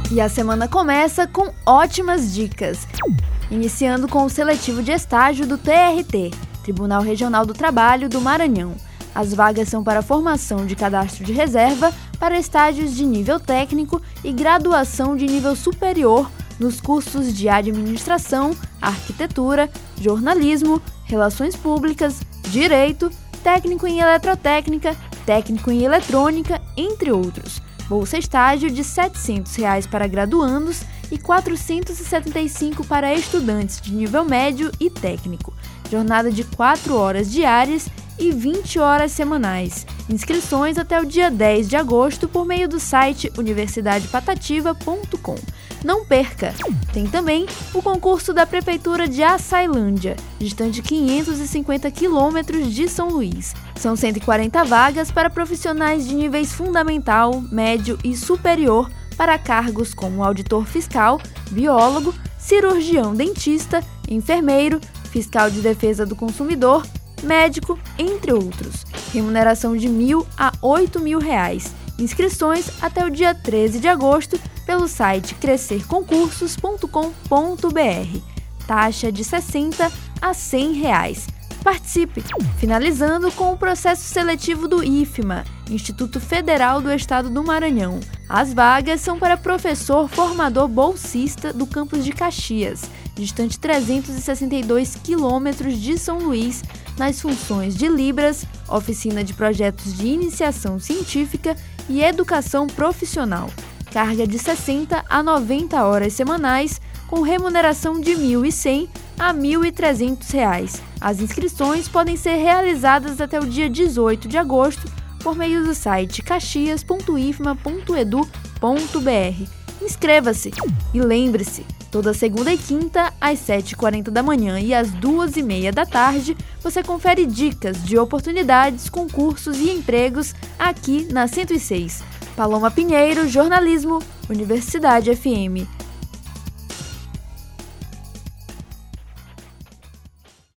E a semana começa com ótimas dicas. Iniciando com o seletivo de estágio do TRT, Tribunal Regional do Trabalho do Maranhão. As vagas são para formação de cadastro de reserva para estágios de nível técnico e graduação de nível superior nos cursos de administração, arquitetura, jornalismo, relações públicas, direito, técnico em eletrotécnica, técnico em eletrônica, entre outros. Bolsa estágio de R$ 700 para graduandos e R$ 475 para estudantes de nível médio e técnico. Jornada de 4 horas diárias e 20 horas semanais. Inscrições até o dia 10 de agosto por meio do site universidadepatativa.com. Não perca! Tem também o concurso da Prefeitura de Açailândia, distante 550 quilômetros de São Luís. São 140 vagas para profissionais de níveis fundamental, médio e superior para cargos como auditor fiscal, biólogo, cirurgião dentista, enfermeiro, fiscal de defesa do consumidor, médico, entre outros. Remuneração de R$ 1.000 a R$ 8.000. Inscrições até o dia 13 de agosto pelo site crescerconcursos.com.br. Taxa de R$ 60 a R$ 100. Participe! Finalizando com o processo seletivo do IFMA, Instituto Federal do Estado do Maranhão. As vagas são para professor formador bolsista do campus de Caxias, distante 362 quilômetros de São Luís, nas funções de Libras, oficina de projetos de iniciação científica e educação profissional. Carga de 60 a 90 horas semanais, com remuneração de R$ 1.100 a R$ 1.300. As inscrições podem ser realizadas até o dia 18 de agosto por meio do site caxias.ifma.edu.br. Inscreva-se! E lembre-se, toda segunda e quinta, às 7h40 da manhã e às 2h30 da tarde, você confere dicas de oportunidades, concursos e empregos aqui na 106. Paloma Pinheiro, Jornalismo, Universidade FM.